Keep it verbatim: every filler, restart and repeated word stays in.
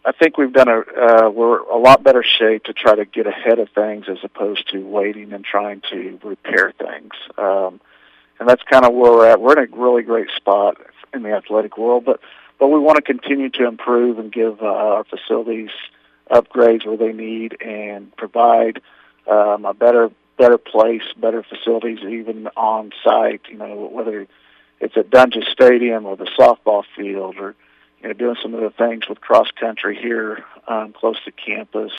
I think we've done a, uh, we're a lot better shape to try to get ahead of things as opposed to waiting and trying to repair things. Um, and that's kind of where we're at. We're in a really great spot in the athletic world, but, but we want to continue to improve and give uh, our facilities upgrades where they need and provide um, a better better place, better facilities, even on site, you know, whether it's at Dunges Stadium or the softball field or, you know, doing some of the things with cross country here um, close to campus